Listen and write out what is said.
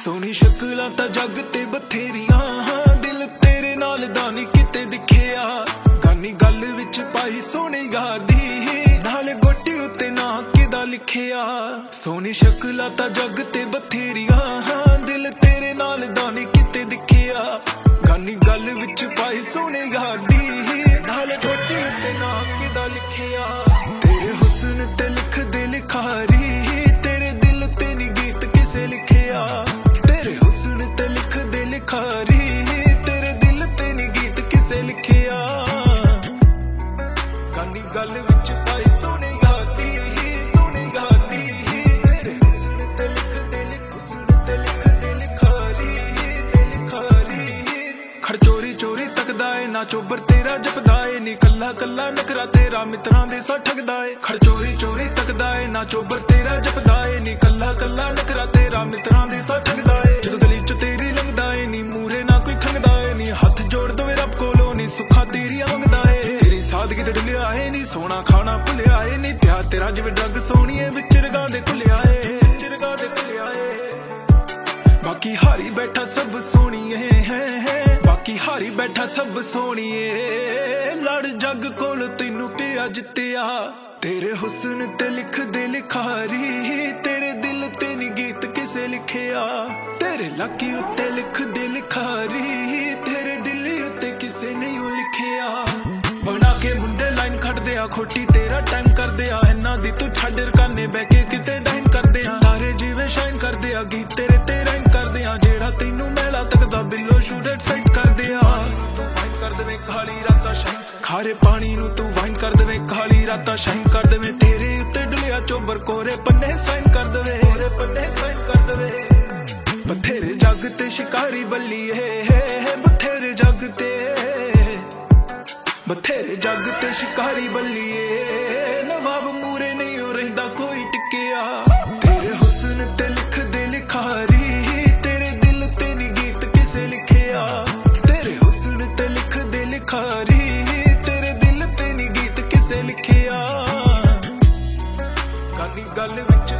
सोनी शक्लां तां जग ते बथेरियां दिल तेरे नाल दा नी किते दिखिया गानी गल विच पाई सोने यार दी नाल गोटी उत्ते ना किदा लिखिया सोनी शक्लां तां जग ते बथेरियां दिल तेरे नाल दा नी किते दिखिया गानी गल विच पाई सोने यार दी नाल गोटी उत्ते ना किदा लिखिया तेरे हुस्न ते लिख दे लिखारी तेरे दिल ते नी गीत किसे लिखिया तेरे हुस्न ते लिख दे लिखारी तेरे दिल ते नी गीत किसे लिखिया गानी गल विच पाई सोने यादी तेरे हुस्न ते लिख दे लिखारी खड़ चोरी चोरी तकदा ए ना चोबर तेरा जपदा ए नी कल्ला कल्ला नखरा तेरा मित्रां दे सा ठगदा ए खड़ चोरी चोरी तकदा ए ना चोबर तेरा जपदा ए नी कल्ला कल्ला नखरा तेरा मित्रां दे सा ठगदा ए जदों गली च तेरी लंघदा ए नी मूरे ना कोई खंगदा ए नी हथ जोड़ दवे रब कोलों नी सुखा तेरी मंगदा ए तेरी सादगी ते डुलिया ए नी सोना खाना भुलिया ए नी प्यार तेरा जिवें ड्रग सोहणीए विच रगा दे घुलिया ए बाकी हारी बैठा सब सोहणीए बाकी हारी बैठा सब सोहणीए लड़ जग कोल तैनू पिया जित्तिया तेरे हुस्न ते लिख दे लिखारी तेरे दिल ते नी गीत किसे लिखिया तेरे लाकी उत्ते लिख दे लिखारी तेरे दिल उत्ते किसे नहीं लिखिया बना के मुंडे लाइन खड़ दिया खोटी तेरा टाइम कर दिया इन्ना दी तू छड़ रकाने बह के किते डाइन कर दिया तारे जिवें शाइन कर दिया गीत तेरे ते राइन कर दिया जेड़ा तैनू मैला तकदा बिलो शूडेड साइड कर दिया कर देवे काली रातां शाइन खारे पानी नू तू वाइन कर देवे काली रातां शाइन कर देवे तेरे उत्ते डुलिया चोबर कोरे पन्ने साइन कर देवे बथेरे जग ते शिकारी बल्लीए बथेरे जग ते शिकारी बल्लीए नवाब मूरे नहीं हो रहिंदा कोई टिकिया तेरे हुस्न ते लिख दे लिखारी तेरे दिल ते नी गीत किसे लिखिया तेरे हुस्न ते लिख दे लिखारी तेरे दिल ते नी गीत किसे लिखिया गानी गल विच